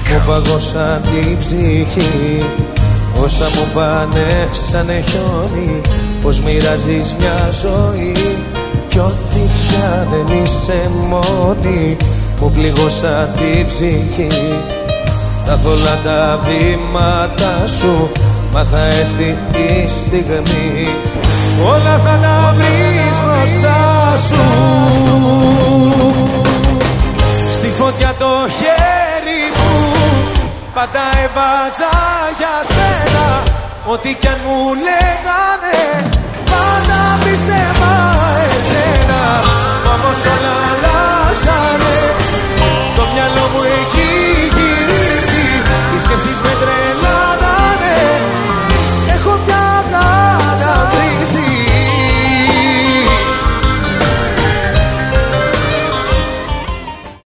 μου παγώσαν την ψυχή. Όσα μου πάνε σαν χιόνι, πως μοιράζεις μια ζωή κι ό,τι πια δεν είσαι μόνη, μου πληγώσαν την ψυχή. Τα θολά τα βήματα σου, μα θα έρθει η στιγμή, όλα θα τα βρεις μπροστά σου. Στη φωτιά το χέρι μου πάντα έβαζα για σένα, ό,τι κι αν μου λέγανε πάντα πίστευα εσένα. Όμως όλα